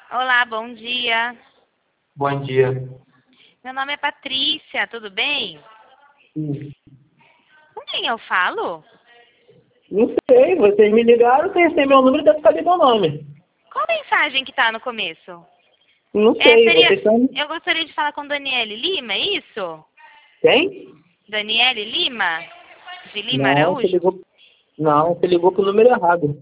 Olá, bom dia. Bom dia. Meu nome é Patrícia, tudo bem? Hum. Com quem eu falo? Não sei, vocês me ligaram, vocês têm meu número, deve saber meu nome. Qual mensagem que tá no começo? Não sei, Seria... vocês são... Eu gostaria de falar com Daniele Lima, é isso? Quem? Daniele Lima? De Lima Não, você Araújo? ligou... Não, você ligou pro número errado.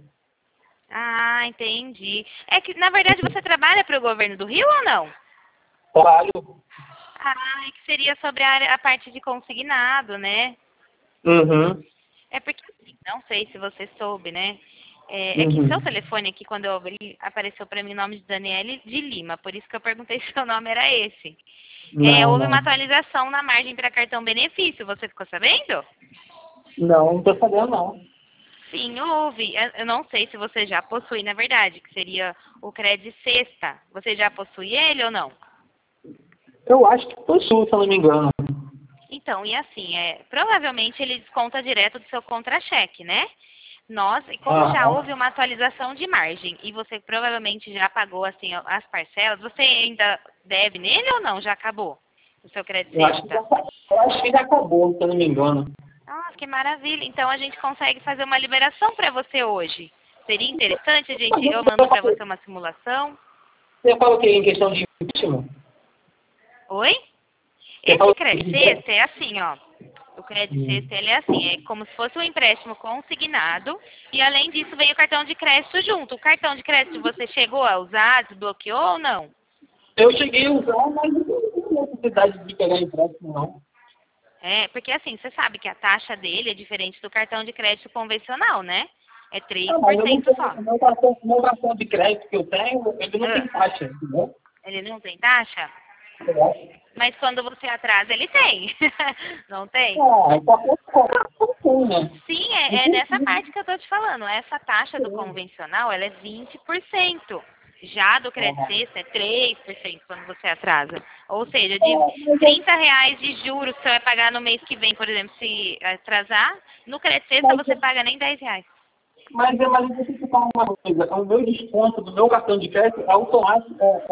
Ah, entendi. É que, na verdade, você trabalha para o governo do Rio ou não? Trabalho. Ah, é que seria sobre a parte de consignado, né? Uhum. É porque, assim, não sei se você soube, né? É que seu Uhum. telefone aqui, quando eu abri, apareceu para mim o nome de Daniele de Lima. Por isso que eu perguntei se seu nome era esse. Não, Houve uma não. atualização na margem para cartão benefício. Você ficou sabendo? Não tô sabendo, não. Sim, houve. Eu não sei se você já possui, na verdade, que seria o Crédito Sexta. Você já possui ele ou não? Eu acho que possuo, se eu não me engano. Então, e assim, provavelmente ele desconta direto do seu contra-cheque, né? E como já Aham. houve uma atualização de margem e você provavelmente já pagou assim as parcelas, você ainda deve nele ou não? Já acabou o seu crédito sexta? Eu acho que já acabou, se eu não me engano. Nossa, que maravilha! Então a gente consegue fazer uma liberação para você hoje. Seria interessante eu mando para você uma simulação. Você fala o quê? Em questão de empréstimo? Oi? Você Esse fala crédito de... sexta é assim, ó. O crédito sexta, ele é assim, é como se fosse um empréstimo consignado e além disso vem o cartão de crédito junto. O cartão de crédito você chegou a usar, desbloqueou ou não? Eu cheguei a usar, mas não tenho necessidade de pegar empréstimo, não. Porque assim, você sabe que a taxa dele é diferente do cartão de crédito convencional, né? É Ah, mas eu não 3% tenho, só. o meu cartão de crédito que eu tenho, ele não tem Ah, taxa, entendeu? ele não tem taxa? É. Mas quando você atrasa, ele tem. Não tem? Ah, qualquer tem, né? Sim, Não é nessa precisa. parte que eu tô te falando. Essa taxa do convencional, ela é 20%. Já do crédito Ah, sexta é 3% quando você atrasa. Ou seja, de mas R$ 30 de juros que você vai pagar no mês que vem, por exemplo, se atrasar, no crédito sexta mas, você paga nem R$ 10. mas eu tenho que falar uma coisa. O meu desconto do meu cartão de crédito é automático,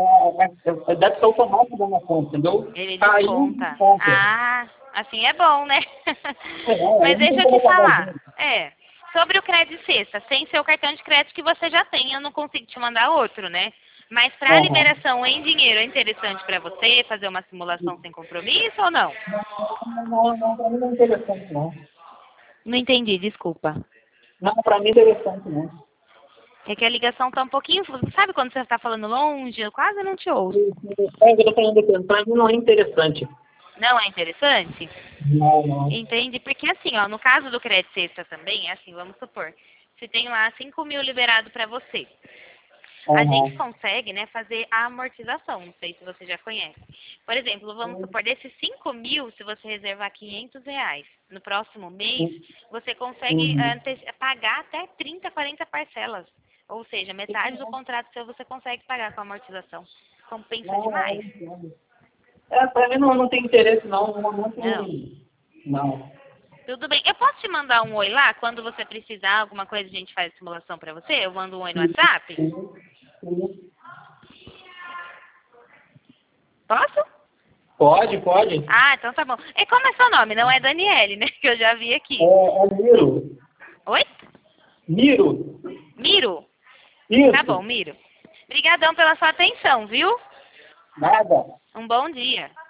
é débito automático da minha conta, entendeu? Ele Caiu desconta. desconto. Ah, assim é bom, né? Eu Mas não deixa tenho eu te como pagar falar. junto. Sobre o crédito sexta, sem ser o cartão de crédito que você já tem, eu não consigo te mandar outro, né? Mas para Aham. liberação em dinheiro é interessante para você fazer uma simulação sem compromisso ou não? Não, pra mim não é interessante, não. Não entendi, desculpa. Não, pra mim é interessante, não. É que a ligação tá um pouquinho. Sabe quando você está falando longe? Eu quase não te ouço. É o que eu tô falando aqui, pra mim não é interessante. Não é interessante? Não, não. Entende? Porque assim, ó, no caso do crédito sexta também, é assim, vamos supor, se tem lá 5 mil liberado para você, a gente Aham. consegue, né, fazer a amortização, não sei se você já conhece. Por exemplo, vamos supor, desses 5 mil, se você reservar R$ 500, no próximo mês, você consegue Uhum. pagar até 30, 40 parcelas. Ou seja, metade do contrato seu você consegue pagar com a amortização. Compensa Não, não, demais. entendo. Pra mim não tem interesse, não. No momento, Não. não. Tudo bem. Eu posso te mandar um oi lá? Quando você precisar, alguma coisa a gente faz simulação pra você? Eu mando um oi no WhatsApp? Sim. Posso? Pode, pode. Ah, então tá bom. E como é seu nome? Não é Daniele, né? Que eu já vi aqui. É Miro. Oi? Miro. Miro? Tá bom, Isso. Miro. Obrigadão pela sua atenção, viu? Nada. Um bom dia.